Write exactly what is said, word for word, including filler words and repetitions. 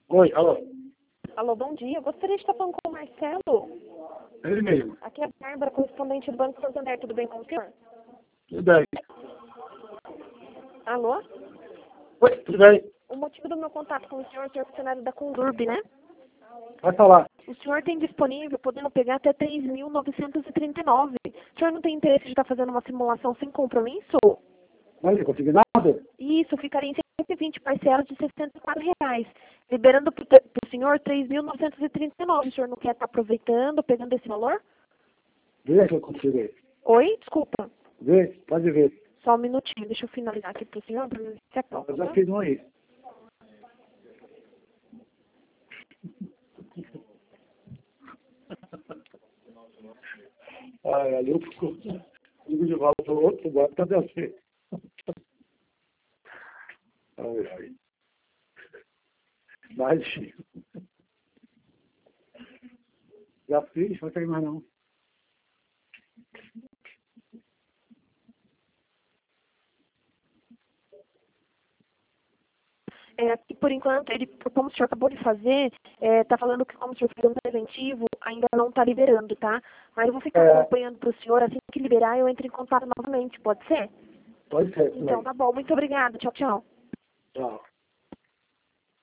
Oi, alô. Alô, bom dia. Eu gostaria de estar falando com o Marcelo. Ele mesmo. Aqui é a Bárbara, correspondente do Banco Santander. Tudo bem com o senhor? Tudo bem. Alô? Oi, tudo bem? O motivo do meu contato com o senhor é o senhor funcionário da Condurb, né? Pode falar. O senhor tem disponível, podendo pegar até três mil novecentos e trinta e nove. O senhor não tem interesse de estar fazendo uma simulação sem compromisso? Mas não consegui nada? Isso, ficaria em cento e vinte parcelas de sessenta e quatro reais. Liberando para o senhor três mil novecentos e trinta e nove. O senhor não quer estar aproveitando, pegando esse valor? Vê se eu consigo aí. Oi? Desculpa. Vê, pode ver. Só um minutinho, deixa eu finalizar aqui para o senhor, para ver se é pronto. Eu já Tá? fiz um aí. Ai, ali eu fico. Digo de volta para o outro, bota cadê você? Ai, ai. Vai, Chico. Já fiz, não tem mais não. É, aqui, por enquanto, ele, como o senhor acabou de fazer, está falando que como o senhor fez um preventivo, ainda não está liberando, tá? Mas eu vou ficar É, acompanhando para o senhor, assim que liberar, eu entro em contato novamente, pode ser? pode ser, Então também. tá bom, muito obrigada, tchau, tchau. Tchau.